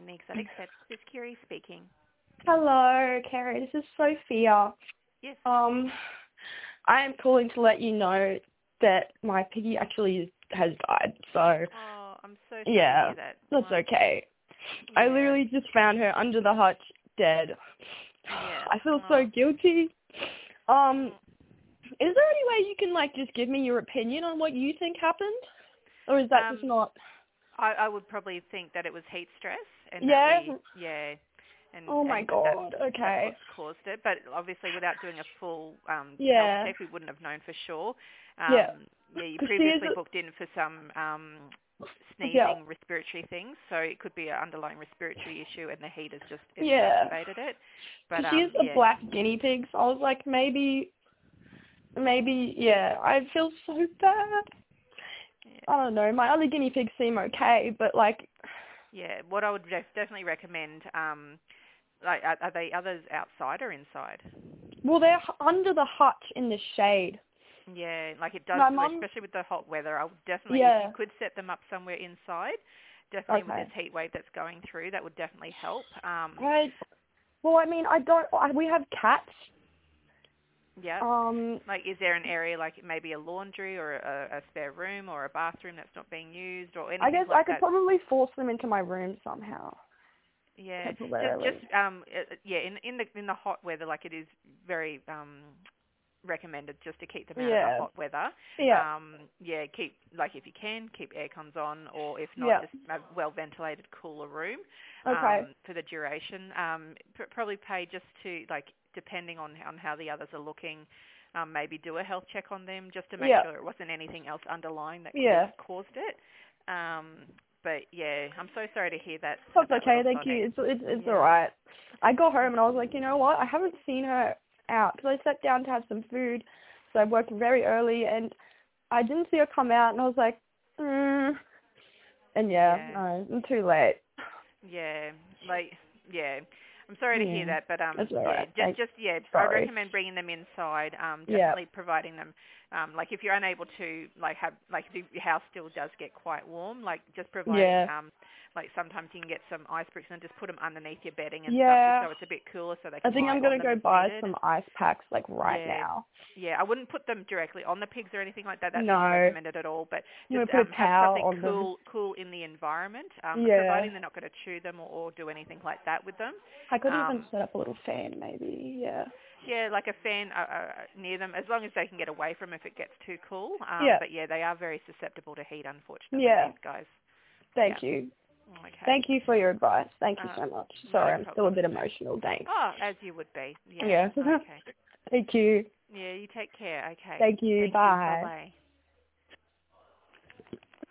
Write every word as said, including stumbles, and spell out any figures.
the Exotic Pets. This is Kiri speaking. Hello, Kerry. This is Sophia. Yes. Um, I am calling to let you know that my piggy actually has died. So, Oh, I'm so sorry yeah, to hear that. that's Oh, okay. yeah. I literally just found her under the hutch, dead. Yeah. I feel Oh. so guilty. Um, is there any way you can like just give me your opinion on what you think happened, or is that Um, just not? I, I would probably think that it was heat stress, and that Yeah. we, yeah, and Oh my and that that's, god. that's Okay. what's caused it. But obviously, without doing a full um, health Yeah. check, we wouldn't have known for sure. Yeah. Um, yeah, you 'Cause she is. previously booked in for some um, Yeah. sneezing, respiratory things, so it could be an underlying respiratory issue, and the heat has just Yeah. exacerbated it. But 'Cause she is um, a yeah, black guinea pig, so I was like, maybe, maybe, yeah, I feel so bad. yeah. I don't know, my other guinea pigs seem okay, but like, Yeah, what I would def- definitely recommend, um, like, are, are they others outside or inside? well, they're h- under the hutch in the shade. Yeah, like it does, My like, mum, especially with the hot weather. I would definitely, if you yeah, could set them up somewhere inside, definitely with this okay. heat wave that's going through, that would definitely help. Um, I, well, I mean, I don't, I, we have cats, yeah, um, like is there an area like maybe a laundry or a, a spare room or a bathroom that's not being used or I anything guess I like could that? probably force them into my room somehow, Yeah, just just temporarily. um uh, yeah, in in the in the hot weather, like it is very um recommended just to keep them out of the Yeah, hot weather. yeah, Um, yeah, keep like if you can keep air cons on, or if not, yeah, just a well ventilated, cooler room okay, um, for the duration. Um, pr- probably pay just to like depending on on how the others are looking. Um, maybe do a health check on them just to make yeah, sure it wasn't anything else underlying that could have yeah. caused it. Um, but yeah, I'm so sorry to hear that That's about okay, little thank Sonic. you. It's it's it's Yeah. alright. I got home and I was like, you know what? I haven't seen her out because I sat down to have some food, so I worked very early and I didn't see her come out and I was like, mm. And yeah, Yeah. no, I'm too late. Yeah, like yeah. I'm sorry to hear Yeah, that, but um, that's yeah, alright. just Thanks. just yeah, I Sorry. recommend bringing them inside. Um, Yeah, definitely providing them. Um, like if you're unable to like have like if your house still does get quite warm, like just providing yeah, um, like sometimes you can get some ice bricks and just put them underneath your bedding and stuff, just yeah. so it's a bit cooler, so they I can think lie I'm on gonna them go if buy needed. some ice packs like right Yeah, now. yeah. I wouldn't put them directly on the pigs or anything like that. That's No, not I'm recommended at all. But just gonna put um, a have towel something on them. cool, cool in the environment. Um, Yeah. providing they're not going to chew them or, or do anything like that with them. I could even Um, set up a little fan maybe. Yeah. yeah, like a fan uh, uh, near them, as long as they can get away from if it gets too cool. Um, Yeah. but yeah, they are very susceptible to heat, unfortunately. Yeah. These guys. Yeah. Thank you. Okay. Thank you for your advice. Thank you Uh, so much. no Sorry, I'm still a problem. bit emotional. Thanks. Oh, as you would be. Yeah. Yeah. Okay. Thank you. Yeah. You take care. Okay. Thank you. Thank you. Bye Bye. bye.